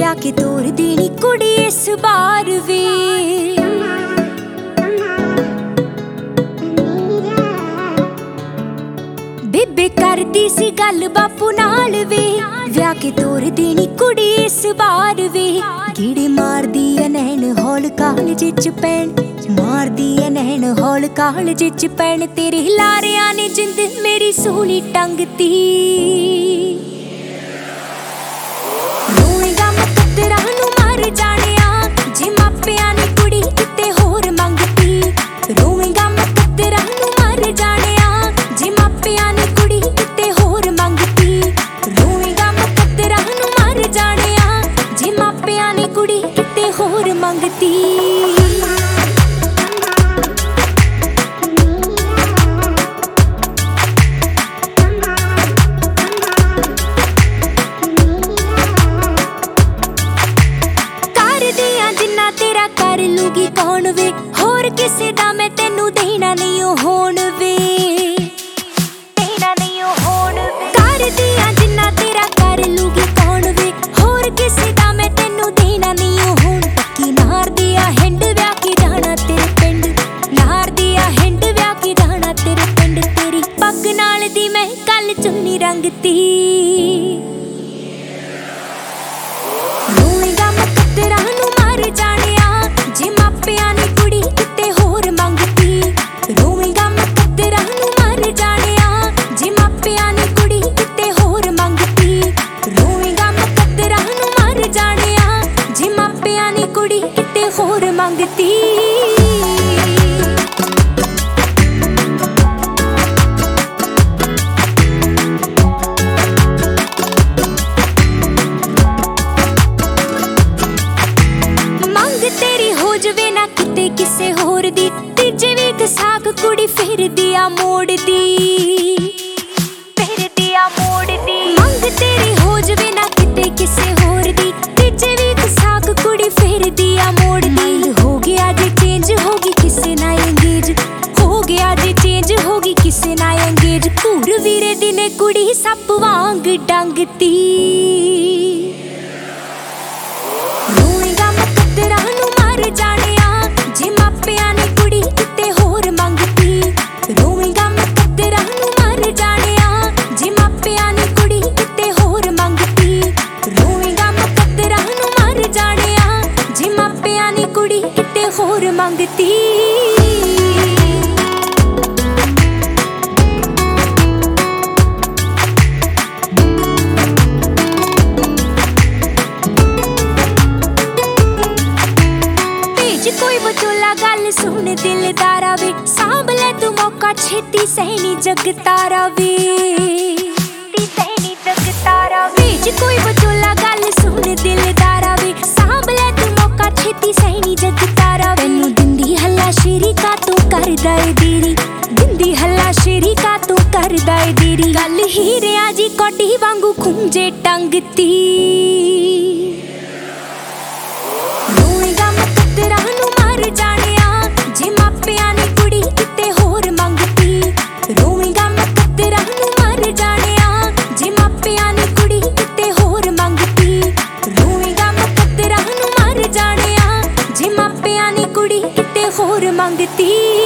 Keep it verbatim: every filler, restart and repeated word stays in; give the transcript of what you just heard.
ਵਿਆਹ ਕੇ ਤੋਰ ਦੇਣੀ ਕੁੜੀ ਇਸ ਬਾਰ ਵੇ। ਬੇਬੇ ਕਰਦੀ ਸੀ ਗੱਲ ਬਾਪੂ ਨਾਲ ਵੇ, ਵਿਆਹ ਕੇ ਤੋਰ ਦੇਣੀ ਕੁੜੀ ਇਸ ਬਾਰ ਵੇ। ਗੀੜੇ ਮਾਰਦੀ ਐ ਨੈਣ ਹੌਲ ਕਾਲਜ ਚ ਪੈਣ, ਮਾਰਦੀ ਐ ਨੈਣ ਹੌਲ ਕਾਲਜ ਚ ਪੈਣ। ਤੇਰੇ ਲਾਰਿਆਂ ਨੇ ਜਿੰਦ ਮੇਰੀ ਸੋਹਣੀ ਟੰਗਤੀ। ਰੋਏਗਾ ਮੈਂ ਕਤਰਾ ਨੂੰ ਮਰ ਜਾਣਿਆ, ਜੇ ਮਾਪਿਆਂ ਨੇ ਕੁੜੀ ਕਿਤੇ ਹੋਰ ਮੰਗਤੀ। ਰੋਏਗਾ ਮੈਂ ਕਤਰਾ ਨੂੰ ਮਰ ਜਾਣਿਆ, ਜੇ ਮਾਪਿਆਂ ਨੇ ਕੁੜੀ ਕਿਤੇ ਹੋਰ ਮੰਗਤੀ। ਰੋਏਗਾ ਮੈਂ ਕਤਰਾ ਨੂੰ ਮਰ ਜਾਣਿਆ, ਜੇ ਮਾਪਿਆਂ ਨੇ ਕੁੜੀ ਕਿਤੇ ਹੋਰ ਮੰਗਤੀ। ਤੇਰਾ ਕਰ ਲੂਗੀ ਕੌਣ ਵੇ, ਹੋਰ ਕਿਸੇ ਦਾ ਮੈਂ ਤੈਨੂੰ ਦੇਣਾ ਨਹੀਂ ਓ ਹੋਣ ਵੇ, ਦੇਣਾ ਨਹੀਂ ਓ ਹੋਣ ਵੇ। ਕਰਦੀ ਆ ਜਿੰਨਾ ਤੇਰਾ ਕਰ ਲੂਗੀ ਕੌਣ ਵੇ, ਹੋਰ ਕਿਸੇ ਦਾ ਮੈਂ ਤੈਨੂੰ ਦੇਣਾ ਨਹੀਂ ਓ ਹੋਣ। ਪੱਕੀ ਨਾਰਦੀ ਆ ਹਿੰਡ ਵਿਆਹ ਕੇ ਜਾਣਾ ਤੇਰੇ ਪਿੰਡ, ਨਾਰਦੀ ਆ ਹਿੰਡ ਵਿਆਹ ਕੇ ਜਾਣਾ ਤੇਰੇ ਪਿੰਡ। ਤੇਰੀ ਪੱਗ ਨਾਲ ਦੀ ਮੈਂ ਕੱਲ ਚੁੰਨੀ ਰੰਗਤੀ। ਰੋਏਗਾ ਮੈਂ ਕਤਰਾ ਨੂੰ ਮਰ ਜਾਣਿਆ, ਜੇ ਮਾਪਿਆਂ ਨੇ ਕੁੜੀ ਕਿਤੇ ਹੋਰ ਮੰਗਤੀ। ਰੋਏਗਾ ਮੈਂ ਕਤਰਾ ਨੂੰ ਮਰ ਜਾਣਿਆ, ਜੇ ਮਾਪਿਆਂ ਨੇ ਕੁੜੀ ਕਿਤੇ ਹੋਰ ਮੰਗਤੀ। ਰੋਏਗਾ ਮੈਂ ਕਤਰਾ ਨੂੰ ਮਰ ਜਾਣਿਆ, ਜੇ ਮਾਪਿਆਂ ਨੇ ਕੁੜੀ ਕਿਤੇ ਹੋਰ ਮੰਗਤੀ। ਤੇਰੀ ਹੋ ਜਵੇ ਨਾ ਕਿਤੇ ਕਿਸੇ ਹੋਰ ਦੀ, ਤੀਜੇ ਵੀ ਗਸਾਕ ਕੁੜੀ ਫਿਰਦੀ ਆ ਮੋੜਦੀ, ਫਿਰਦੀ ਆ ਮੋੜਦੀ। ਮੰਗ ਤੇਰੀ ਹੋ ਜਵੇ ਨਾ ਕਿਤੇ ਕਿਸੇ ਹੋਰ ਦੀ, ਤੀਜੇ ਵੀ ਗਸਾਕ ਕੁੜੀ ਫਿਰਦੀ ਆ ਮੋੜਦੀ। ਹੋ ਗਿਆ ਜੇ ਚੇਂਜ ਹੋ ਗਈ ਕਿਸੇ ਨਾਲ ਅੰਗੇਜ, ਹੋ ਗਿਆ ਜੇ ਚੇਂਜ ਹੋ ਗਈ ਕਿਸੇ ਨਾਲ ਅੰਗੇਜ। ਘੂਰ ਵੀਰੇ ਦੀ ਨੇ ਕੁੜੀ ਸੱਪ ਵਾਂਗ ਡੰਗਤੀ। ਰੋਏਗਾ ਮੈਂ ਕਤਰਾ ਨੂੰ ਮਰ ਜਾਣਿਆ, ਜੇ ਮਾਪਿਆਂ ਨੇ ਕੁੜੀ ਕਿਤੇ ਹੋਰ ਮੰਗਤੀ। ਰੋਏਗਾ ਮੈਂ ਕਤਰਾ ਨੂੰ ਮਰ ਜਾਣਿਆ, ਜੇ ਮਾਪਿਆਂ ਨੇ ਕੁੜੀ ਕਿਤੇ ਹੋਰ ਮੰਗਤੀ। ਰੋਏਗਾ ਮੈਂ ਕਤਰਾ ਨੂੰ ਮਰ ਜਾਣਿਆ, ਜੇ ਮਾਪਿਆਂ ਨੇ ਕੁੜੀ ਕਿਤੇ ਹੋਰ ਮੰਗਤੀ। ਕੋਈ ਵਿਚੋਲਾ ਗੱਲ ਸੁਣ ਦਿਲਦਾਰਾ ਵੇ, ਸਾਂਭ ਲੈ ਤੂੰ ਮੌਕਾ ਛੇਤੀ ਸਹਿਣੀ ਜਗਤਾਰਾ ਵੇ, ਸਹਿਣੀ ਜਗਤਾਰਾ ਵੇ। ਜੇ ਕੋਈ ਵਿਚੋਲਾ ਗੱਲ ਸੁਣ ਦਿਲਦਾਰਾ ਵੇ, ਸਾਂਭ ਲੈ ਤੂੰ ਮੌਕਾ ਛੇਤੀ ਸਹਿਣੀ ਜਗਤਾਰਾ। ਤੈਨੂੰ ਦਿੰਦੀ ਹੱਲਾ ਸ਼ੇਰੀ ਕਾ ਤੂੰ ਕਰਦਾ ਏ ਦੇਰੀ, ਦਿੰਦੀ ਹੱਲਾ ਸ਼ੇਰੀ ਕਾ ਤੂੰ ਕਰਦਾ ਏ ਦੇਰੀ। ਗੱਲ ਹੀਰਿਆਂ ਜੀ ਕੋਟੀ ਵਾਂਗੂ ਖੁੰਝੇ ਟੰਗਤੀ। ਰੋਏਗਾ ਮੈਂ ਕਤਰਾ ਨੂੰ ਮਰ ਜਾਣਿਆ, ਜੇ ਮਾਪਿਆਂ ਨੇ ਕੁੜੀ ਕਿਤੇ ਹੋਰ ਮੰਗਤੀ। ਰੋਏਗਾ ਮੈਂ ਕਤਰਾ ਨੂੰ ਮਰ ਜਾਣਿਆ, ਜੇ ਮਾਪਿਆਂ ਨੇ ਕੁੜੀ ਕਿਤੇ ਹੋਰ ਮੰਗਤੀ। ਰੋਏਗਾ ਮੈਂ ਕਤਰਾ ਨੂੰ ਮਰ ਜਾਣਿਆ, ਜੇ ਮਾਪਿਆਂ ਨੇ ਕੁੜੀ ਕਿਤੇ ਹੋਰ ਮੰਗਤੀ।